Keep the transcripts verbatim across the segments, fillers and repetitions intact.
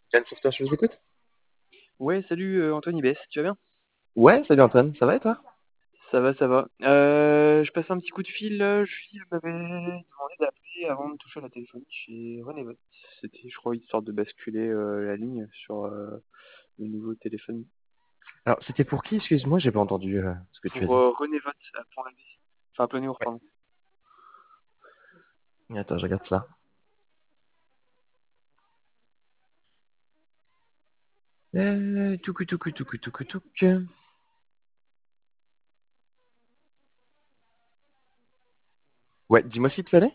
Yann Software, je vous écoute. Ouais, salut euh, Anthony Bess, tu vas bien? Ouais, salut Antoine, ça va et toi? Ça va, ça va. Euh, je passe un petit coup de fil, là. Julie m'avait demandé d'appeler avant de toucher à la téléphonie chez René Vote. C'était, je crois, histoire de basculer euh, la ligne sur euh, le nouveau téléphone. Alors, c'était pour qui? Excuse-moi, j'ai pas entendu euh, ce que tu as Pour dit. euh, René Vote à Pont-l'Abbé. Enfin, à Ploniour, Ouais. pardon. Attends, je regarde ça. Euh, touc, touc, touc, touc, touc. Ouais, dis-moi ce qu'il te fallait.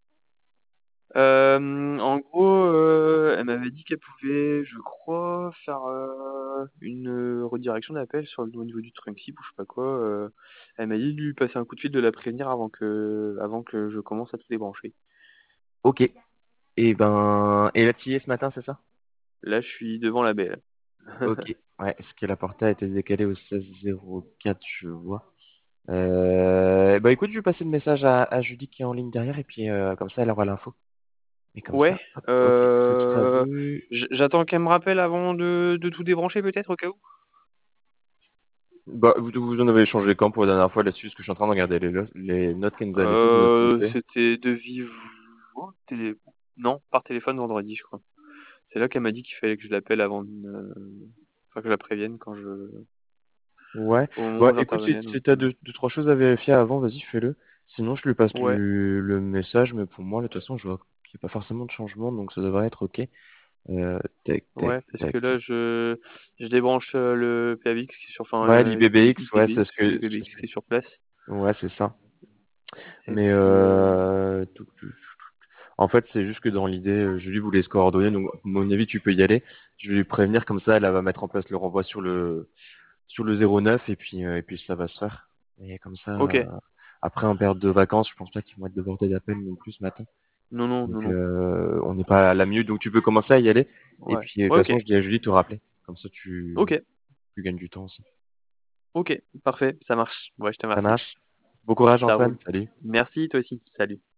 Euh, en gros, euh, elle m'avait dit qu'elle pouvait, je crois, faire euh, une euh, redirection d'appel sur le au niveau du Trunksip ou je sais pas quoi. euh. Elle m'a dit de lui passer un coup de fil, de la prévenir avant que, avant que je commence à tout débrancher. Ok. Et ben, et là, tu y es ce matin, c'est ça? Là, je suis devant la baie. Ok. Ouais, est-ce que la portée a été décalée au seize zéro quatre, je vois. Euh, bah écoute, je vais passer le message à, à Julie qui est en ligne derrière et puis euh, comme ça, elle aura l'info. Et comme Ouais, ça, hop, ok, ce sera euh, vu. j- j'attends qu'elle me rappelle avant de, de tout débrancher peut-être au cas où. Bah, vous, vous en avez échangé quand pour la dernière fois là-dessus? Parce que je suis en train de regarder les, lo- les notes qu'elle nous a laissées de notre Euh, côté. c'était de vive voix, télé... Non, par téléphone vendredi, je crois. C'est là qu'elle m'a dit qu'il fallait que je l'appelle avant de... euh, Enfin, que je la prévienne quand je... Ouais. au moment Bah, où écoute, si, j'intervenais. si Donc, t'as euh, deux, deux, trois choses à vérifier avant, vas-y, fais-le. Sinon, je lui passe ouais, le, le message, mais pour moi, de toute façon, je vois qu'il n'y a pas forcément de changement, donc ça devrait être OK. Euh, tac, tac, ouais, parce tac. que là, je, je débranche euh, le P A V X qui est sur... Enfin, Ouais, euh, l'I B B X, ouais, c'est I B B X, ce que, c'est ce I B B X que- qui est sur place. ouais, c'est ça. Et Mais puis... euh, euh, tout- tout- en fait, c'est juste que dans l'idée, euh, Julie voulait se coordonner, donc à mon avis, tu peux y aller. Je vais lui prévenir comme ça, elle va mettre en place le renvoi sur le sur le zéro neuf et puis euh, et puis ça va se faire. Et comme ça, Ok. euh, après en période de vacances, je pense pas qu'ils vont être débordés d'appels non plus ce matin. Non, non, Donc non, non. euh, on n'est pas à la minute, donc tu peux commencer à y aller. Et Ouais. puis de toute Ouais, façon, ok. je dis à Julie de te rappeler. Comme ça, tu, Ok. tu gagnes du temps aussi. Ok. Parfait. Ça marche. Ouais, je te Ça remercie. marche. Bon courage Ça Antoine. roule. Salut. Merci, toi aussi. Salut.